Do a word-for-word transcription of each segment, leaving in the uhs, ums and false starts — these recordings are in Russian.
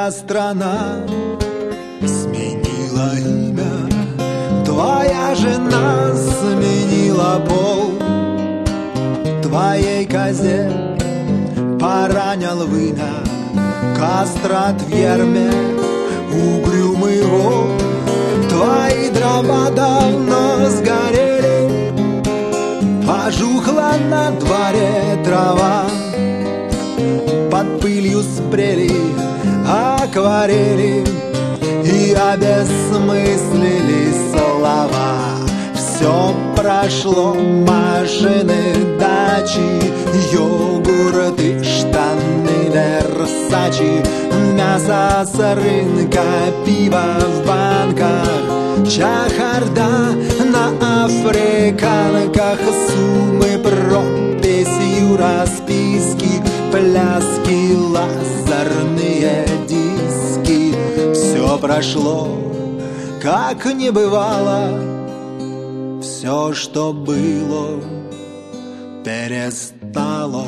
Твоя страна сменила имя, твоя жена сменила пол. Твоей козе поранил вина, кастрат в ярме, угрюмый вол. Твои дрова давно сгорели, пожухла на дворе трава. Под пылью спрели акварели и обесмыслили слова. Все прошло, машины, дачи, йогурты, штаны, Версачи, мясо с рынка, пиво в банках, чахарда на африканках, суммы, прописью, расписки, пляски, лазерные диски. Все прошло, как не бывало. Все, что было, перестало.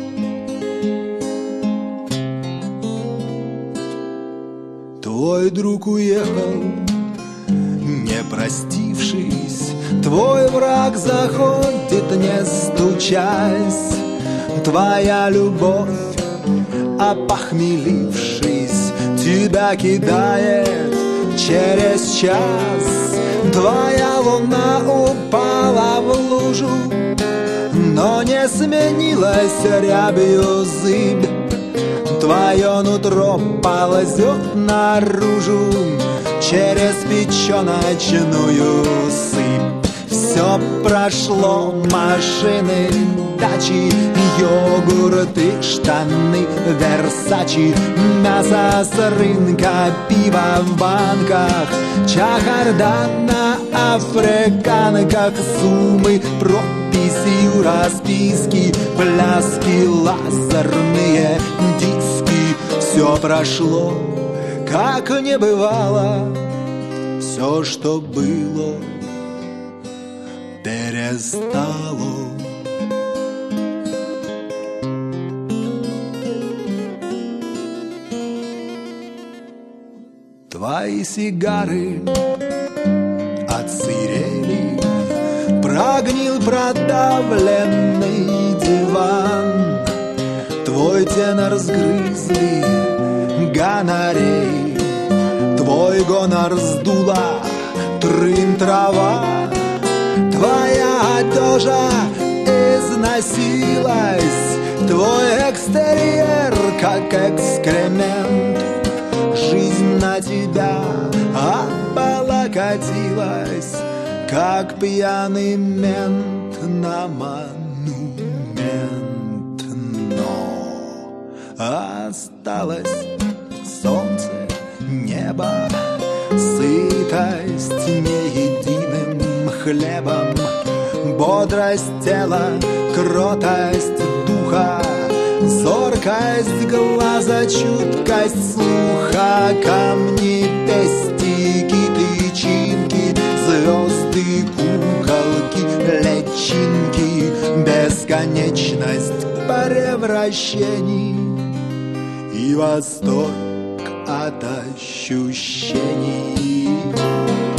Твой друг уехал, не простившись, твой враг заходит, не стучась. Твоя любовь, опохмелившись, тебя кидает через час. Твоя луна упала в лужу, но не сменилась рябью зыбь. Твое нутро ползет наружу через печеночную сыпь. Все прошло, машины, дачи, йогурты, штаны, Версачи, мясо с рынка, пиво в банках, чахарда на африканках, суммы, прописью, расписки, пляски, лазерные диски. Все прошло, как не бывало. Все, что было, перестало. Твои сигары отсырели, прогнил продавленный диван. Твой тенор сгрызли гонорей, твой гонор сдула трын-трава. Твоя одежа износилась, твой экстерьер как экскремент. Жизнь на тебя оболокотилась, как пьяный мент на монумент. Но осталось солнце, небо, сытость неединым хлебом, бодрость тела, кротость духа, зоркость глаза, чуткость слуха, камни, пестики, тычинки, звезды, куколки, личинки, бесконечность превращений и восторг от ощущений.